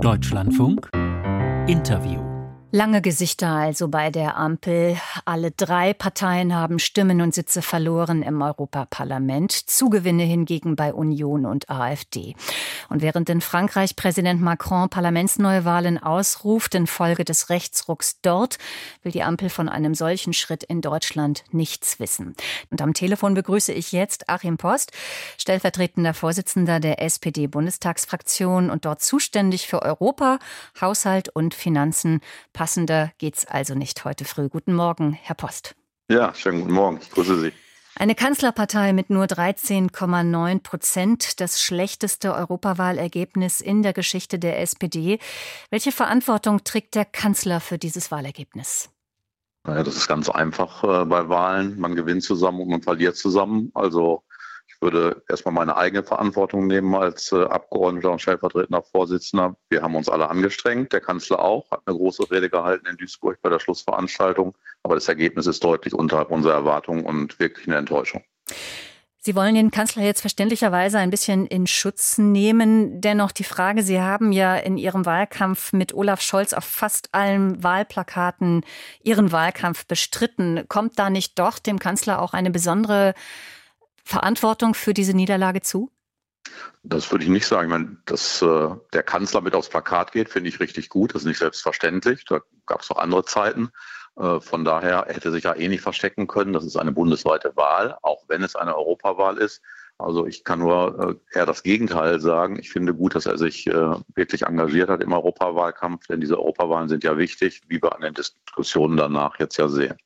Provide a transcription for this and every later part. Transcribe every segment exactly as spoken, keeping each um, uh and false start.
Deutschlandfunk Interview. Lange Gesichter also bei der Ampel. Alle drei Parteien haben Stimmen und Sitze verloren im Europaparlament. Zugewinne hingegen bei Union und AfD. Und während in Frankreich Präsident Macron Parlamentsneuwahlen ausruft infolge des Rechtsrucks dort, will die Ampel von einem solchen Schritt in Deutschland nichts wissen. Und am Telefon begrüße ich jetzt Achim Post, stellvertretender Vorsitzender der S P D-Bundestagsfraktion und dort zuständig für Europa, Haushalt und Finanzen. Passender geht's also nicht heute früh. Guten Morgen, Herr Post. Ja, schönen guten Morgen. Ich grüße Sie. Eine Kanzlerpartei mit nur dreizehn Komma neun Prozent, das schlechteste Europawahlergebnis in der Geschichte der S P D. Welche Verantwortung trägt der Kanzler für dieses Wahlergebnis? Naja, das ist ganz einfach äh, bei Wahlen. Man gewinnt zusammen und man verliert zusammen. Also ich würde erstmal meine eigene Verantwortung nehmen als äh, Abgeordneter und stellvertretender Vorsitzender. Wir haben uns alle angestrengt, der Kanzler auch, hat eine große Rede gehalten in Duisburg bei der Schlussveranstaltung. Aber das Ergebnis ist deutlich unterhalb unserer Erwartungen und wirklich eine Enttäuschung. Sie wollen den Kanzler jetzt verständlicherweise ein bisschen in Schutz nehmen. Dennoch die Frage, Sie haben ja in Ihrem Wahlkampf mit Olaf Scholz auf fast allen Wahlplakaten Ihren Wahlkampf bestritten. Kommt da nicht doch dem Kanzler auch eine besondere Verantwortung für diese Niederlage zu? Das würde ich nicht sagen. Ich meine, dass äh, der Kanzler mit aufs Plakat geht, finde ich richtig gut. Das ist nicht selbstverständlich. Da gab es noch andere Zeiten. Äh, von daher hätte sich ja eh nicht verstecken können. Das ist eine bundesweite Wahl, auch wenn es eine Europawahl ist. Also ich kann nur äh, eher das Gegenteil sagen. Ich finde gut, dass er sich äh, wirklich engagiert hat im Europawahlkampf, denn diese Europawahlen sind ja wichtig, wie wir an den Diskussionen danach jetzt ja sehen.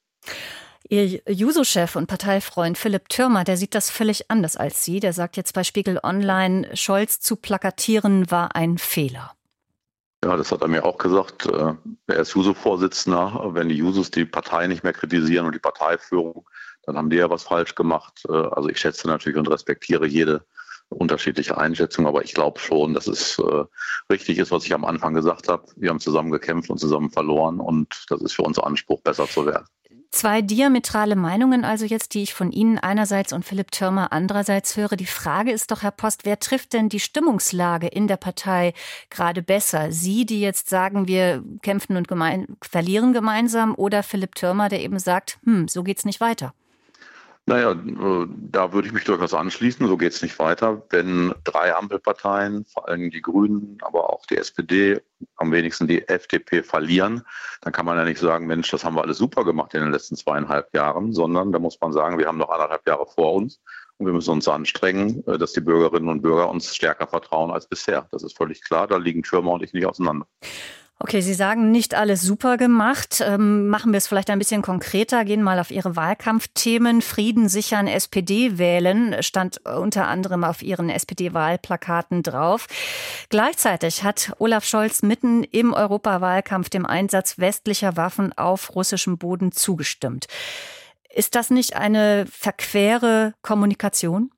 Ihr Juso-Chef und Parteifreund Philipp Thürmer, der sieht das völlig anders als Sie. Der sagt jetzt bei Spiegel Online, Scholz zu plakatieren war ein Fehler. Ja, das hat er mir auch gesagt. Er ist Juso-Vorsitzender. Wenn die Jusos die Partei nicht mehr kritisieren und die Parteiführung, dann haben die ja was falsch gemacht. Also ich schätze natürlich und respektiere jede unterschiedliche Einschätzung, aber ich glaube schon, dass es äh, richtig ist, was ich am Anfang gesagt habe. Wir haben zusammen gekämpft und zusammen verloren und das ist für uns Anspruch, besser zu werden. Zwei diametrale Meinungen also jetzt, die ich von Ihnen einerseits und Philipp Thürmer andererseits höre. Die Frage ist doch, Herr Post, wer trifft denn die Stimmungslage in der Partei gerade besser? Sie, die jetzt sagen, wir kämpfen und gemein, verlieren gemeinsam, oder Philipp Thürmer, der eben sagt, hm, so geht's nicht weiter? Naja, da würde ich mich durchaus anschließen. So geht es nicht weiter. Wenn drei Ampelparteien, vor allem die Grünen, aber auch die S P D, am wenigsten die F D P verlieren, dann kann man ja nicht sagen, Mensch, das haben wir alles super gemacht in den letzten zweieinhalb Jahren, sondern da muss man sagen, wir haben noch anderthalb Jahre vor uns und wir müssen uns anstrengen, dass die Bürgerinnen und Bürger uns stärker vertrauen als bisher. Das ist völlig klar. Da liegen Thürmer und ich nicht auseinander. Okay, Sie sagen, nicht alles super gemacht. Ähm, machen wir es vielleicht ein bisschen konkreter, gehen mal auf Ihre Wahlkampfthemen. Frieden sichern, S P D wählen, stand unter anderem auf Ihren S P D-Wahlplakaten drauf. Gleichzeitig hat Olaf Scholz mitten im Europawahlkampf dem Einsatz westlicher Waffen auf russischem Boden zugestimmt. Ist das nicht eine verquere Kommunikation?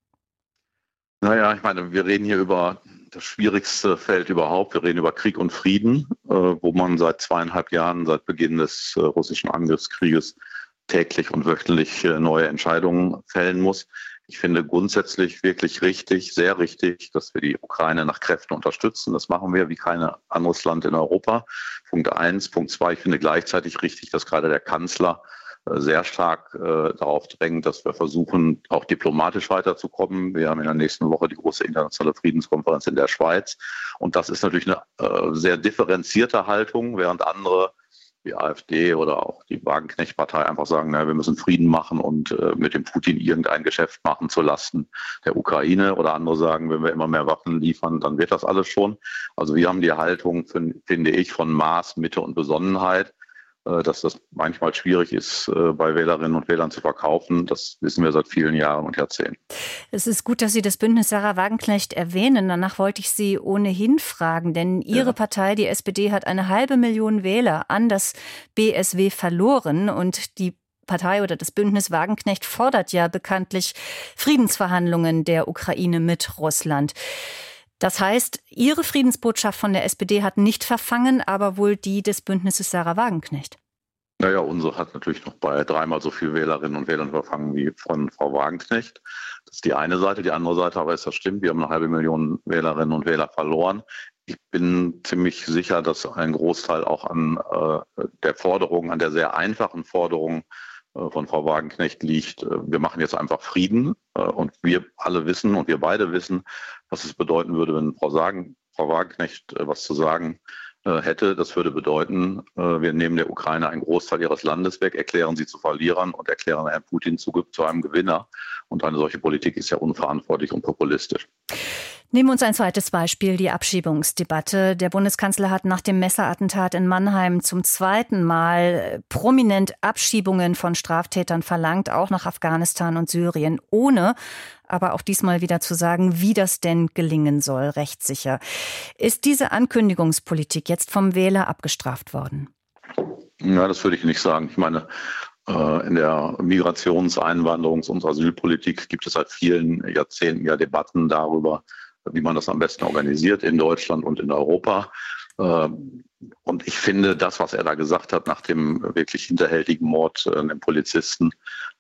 Naja, ich meine, wir reden hier über das schwierigste Feld überhaupt. Wir reden über Krieg und Frieden, äh, wo man seit zweieinhalb Jahren, seit Beginn des äh, russischen Angriffskrieges, täglich und wöchentlich äh, neue Entscheidungen fällen muss. Ich finde grundsätzlich wirklich richtig, sehr richtig, dass wir die Ukraine nach Kräften unterstützen. Das machen wir wie kein anderes Land in Europa. Punkt eins. Punkt zwei, ich finde gleichzeitig richtig, dass gerade der Kanzler sehr stark äh, darauf drängt, dass wir versuchen, auch diplomatisch weiterzukommen. Wir haben in der nächsten Woche die große internationale Friedenskonferenz in der Schweiz. Und das ist natürlich eine äh, sehr differenzierte Haltung, während andere, wie AfD oder auch die Wagenknecht-Partei, einfach sagen, na, wir müssen Frieden machen und äh, mit dem Putin irgendein Geschäft machen zulasten der Ukraine. Oder andere sagen, wenn wir immer mehr Waffen liefern, dann wird das alles schon. Also wir haben die Haltung, finde ich, von Maß, Mitte und Besonnenheit. Dass das manchmal schwierig ist, bei Wählerinnen und Wählern zu verkaufen. Das wissen wir seit vielen Jahren und Jahrzehnten. Es ist gut, dass Sie das Bündnis Sarah Wagenknecht erwähnen. Danach wollte ich Sie ohnehin fragen, denn Ihre ja. Partei, die S P D, hat eine halbe Million Wähler an das B S W verloren und die Partei oder das Bündnis Wagenknecht fordert ja bekanntlich Friedensverhandlungen der Ukraine mit Russland. Das heißt, Ihre Friedensbotschaft von der S P D hat nicht verfangen, aber wohl die des Bündnisses Sarah Wagenknecht. Naja, unsere hat natürlich noch bei dreimal so viel Wählerinnen und Wählern verfangen wie von Frau Wagenknecht. Das ist die eine Seite. Die andere Seite aber ist, das stimmt, wir haben eine halbe Million Wählerinnen und Wähler verloren. ich bin ziemlich sicher, dass ein Großteil auch an äh, der Forderung, an der sehr einfachen Forderung äh, von Frau Wagenknecht liegt. Äh, wir machen jetzt einfach Frieden äh, und wir alle wissen und wir beide wissen, was es bedeuten würde, wenn Frau, Sagen, Frau Wagenknecht äh, was zu sagen äh, hätte. Das würde bedeuten, äh, wir nehmen der Ukraine einen Großteil ihres Landes weg, erklären sie zu Verlierern und erklären Herrn Putin zu, zu einem Gewinner. Und eine solche Politik ist ja unverantwortlich und populistisch. Nehmen wir uns ein zweites Beispiel, die Abschiebungsdebatte. Der Bundeskanzler hat nach dem Messerattentat in Mannheim zum zweiten Mal prominent Abschiebungen von Straftätern verlangt, auch nach Afghanistan und Syrien, ohne aber auch diesmal wieder zu sagen, wie das denn gelingen soll, rechtssicher. Ist diese Ankündigungspolitik jetzt vom Wähler abgestraft worden? Ja, das würde ich nicht sagen. Ich meine, in der Migrations-, Einwanderungs- und Asylpolitik gibt es seit vielen Jahrzehnten ja Debatten darüber, wie man das am besten organisiert in Deutschland und in Europa. Und ich finde, das, was er da gesagt hat nach dem wirklich hinterhältigen Mord an dem Polizisten,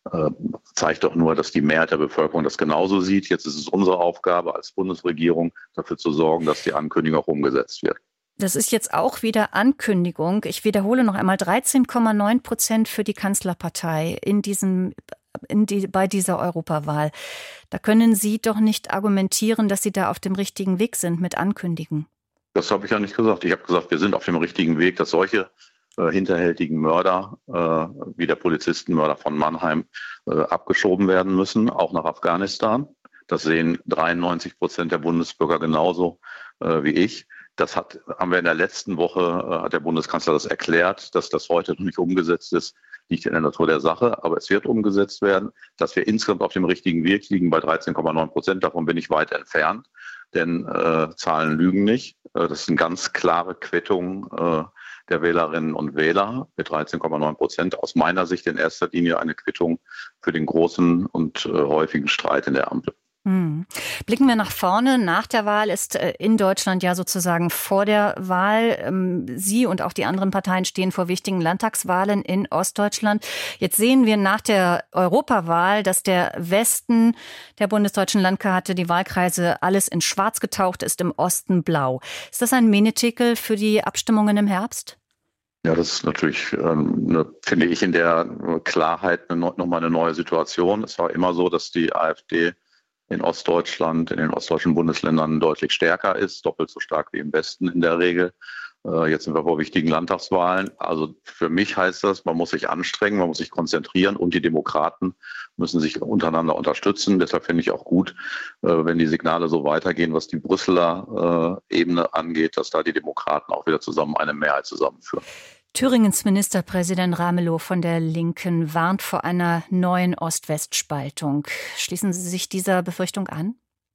zeigt doch nur, dass die Mehrheit der Bevölkerung das genauso sieht. Jetzt ist es unsere Aufgabe als Bundesregierung, dafür zu sorgen, dass die Ankündigung auch umgesetzt wird. Das ist jetzt auch wieder Ankündigung. Ich wiederhole noch einmal, dreizehn Komma neun Prozent für die Kanzlerpartei in diesem, in die, bei dieser Europawahl. Da können Sie doch nicht argumentieren, dass Sie da auf dem richtigen Weg sind mit Ankündigen. Das habe ich ja nicht gesagt. Ich habe gesagt, wir sind auf dem richtigen Weg, dass solche äh, hinterhältigen Mörder äh, wie der Polizistenmörder von Mannheim äh, abgeschoben werden müssen, auch nach Afghanistan. Das sehen dreiundneunzig Prozent der Bundesbürger genauso äh, wie ich. Das hat, haben wir in der letzten Woche, äh, hat der Bundeskanzler das erklärt, dass das heute noch nicht umgesetzt ist, liegt in der Natur der Sache, aber es wird umgesetzt werden. Dass wir insgesamt auf dem richtigen Weg liegen bei dreizehn Komma neun Prozent, davon bin ich weit entfernt, denn äh, Zahlen lügen nicht. Äh, das sind ganz klare Quittungen äh, der Wählerinnen und Wähler mit dreizehn Komma neun Prozent. Aus meiner Sicht in erster Linie eine Quittung für den großen und äh, häufigen Streit in der Ampel. Hm. Blicken wir nach vorne. Nach der Wahl ist in Deutschland ja sozusagen vor der Wahl. Sie und auch die anderen Parteien stehen vor wichtigen Landtagswahlen in Ostdeutschland. Jetzt sehen wir nach der Europawahl, dass der Westen der bundesdeutschen Landkarte, die Wahlkreise, alles in schwarz getaucht ist, im Osten blau. Ist das ein Menetekel für die Abstimmungen im Herbst? Ja, das ist natürlich, ähm, eine, finde ich, in der Klarheit eine, nochmal eine neue Situation. Es war immer so, dass die AfD in Ostdeutschland, in den ostdeutschen Bundesländern deutlich stärker ist, doppelt so stark wie im Westen in der Regel. Jetzt sind wir vor wichtigen Landtagswahlen. Also für mich heißt das, man muss sich anstrengen, man muss sich konzentrieren und die Demokraten müssen sich untereinander unterstützen. Deshalb finde ich auch gut, wenn die Signale so weitergehen, was die Brüsseler Ebene angeht, dass da die Demokraten auch wieder zusammen eine Mehrheit zusammenführen. Thüringens Ministerpräsident Ramelow von der Linken warnt vor einer neuen Ost-West-Spaltung. Schließen Sie sich dieser Befürchtung an?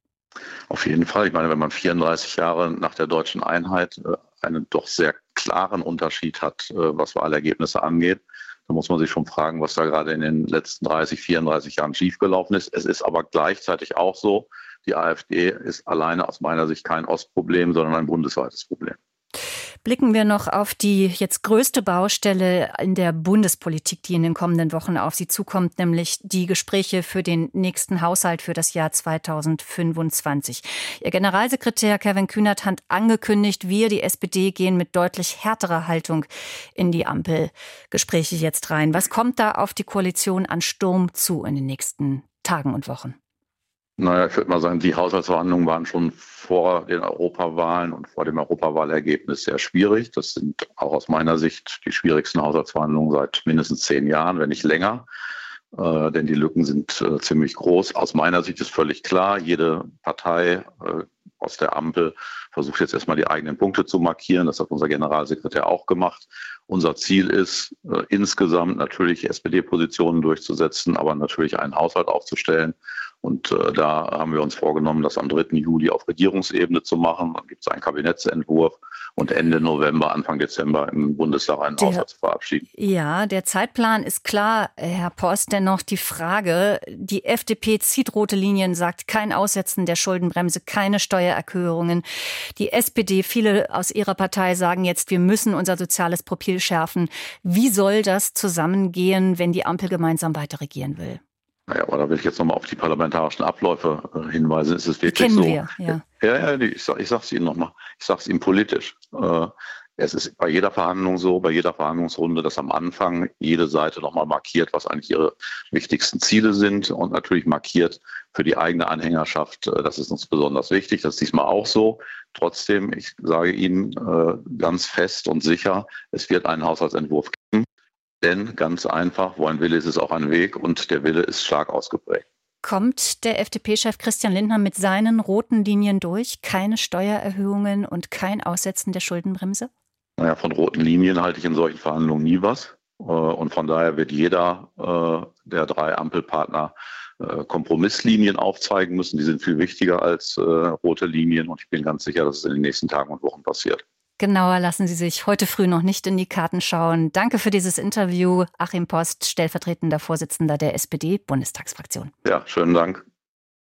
Auf jeden Fall. Ich meine, wenn man vierunddreißig Jahre nach der deutschen Einheit einen doch sehr klaren Unterschied hat, was Wahlergebnisse angeht, dann muss man sich schon fragen, was da gerade in den letzten dreißig, vierunddreißig Jahren schiefgelaufen ist. Es ist aber gleichzeitig auch so, die AfD ist alleine aus meiner Sicht kein Ostproblem, sondern ein bundesweites Problem. Blicken wir noch auf die jetzt größte Baustelle in der Bundespolitik, die in den kommenden Wochen auf Sie zukommt, nämlich die Gespräche für den nächsten Haushalt für das Jahr zweitausendfünfundzwanzig. Ihr Generalsekretär Kevin Kühnert hat angekündigt, wir, die S P D, gehen mit deutlich härterer Haltung in die Ampelgespräche jetzt rein. Was kommt da auf die Koalition an Sturm zu in den nächsten Tagen und Wochen? Naja, ich würde mal sagen, die Haushaltsverhandlungen waren schon vor den Europawahlen und vor dem Europawahlergebnis sehr schwierig. Das sind auch aus meiner Sicht die schwierigsten Haushaltsverhandlungen seit mindestens zehn Jahren, wenn nicht länger. Äh, denn die Lücken sind äh, ziemlich groß. Aus meiner Sicht ist völlig klar, jede Partei äh, aus der Ampel versucht jetzt erstmal die eigenen Punkte zu markieren. Das hat unser Generalsekretär auch gemacht. Unser Ziel ist, äh, insgesamt natürlich S P D-Positionen durchzusetzen, aber natürlich einen Haushalt aufzustellen. Und äh, da haben wir uns vorgenommen, das am dritten Juli auf Regierungsebene zu machen. Dann gibt es einen Kabinettsentwurf und Ende November, Anfang Dezember im Bundestag einen der, Haushalt zu verabschieden. Ja, der Zeitplan ist klar, Herr Post. Dennoch die Frage, die F D P zieht rote Linien, sagt kein Aussetzen der Schuldenbremse, keine Steuererhöhungen. Die S P D, viele aus ihrer Partei sagen jetzt, wir müssen unser soziales Profil schärfen. Wie soll das zusammengehen, wenn die Ampel gemeinsam weiter regieren will? Naja, aber da will ich jetzt nochmal auf die parlamentarischen Abläufe äh, hinweisen. Ist es wirklich kennen so? Wir, ja. Ja, ja, die, ich, sag, ich sag's Ihnen nochmal. Ich sag's Ihnen politisch. Äh, es ist bei jeder Verhandlung so, bei jeder Verhandlungsrunde, dass am Anfang jede Seite nochmal markiert, was eigentlich ihre wichtigsten Ziele sind und natürlich markiert für die eigene Anhängerschaft. Äh, das ist uns besonders wichtig. Das ist diesmal auch so. Trotzdem, ich sage Ihnen äh, ganz fest und sicher, es wird einen Haushaltsentwurf geben. Denn ganz einfach, wo ein Wille ist, ist auch ein Weg und der Wille ist stark ausgeprägt. Kommt der F D P-Chef Christian Lindner mit seinen roten Linien durch? Keine Steuererhöhungen und kein Aussetzen der Schuldenbremse? Naja, von roten Linien halte ich in solchen Verhandlungen nie was. Und von daher wird jeder der drei Ampelpartner Kompromisslinien aufzeigen müssen. Die sind viel wichtiger als rote Linien. Und ich bin ganz sicher, dass es in den nächsten Tagen und Wochen passiert. Genauer lassen Sie sich heute früh noch nicht in die Karten schauen. Danke für dieses Interview. Achim Post, stellvertretender Vorsitzender der S P D-Bundestagsfraktion. Ja, schönen Dank.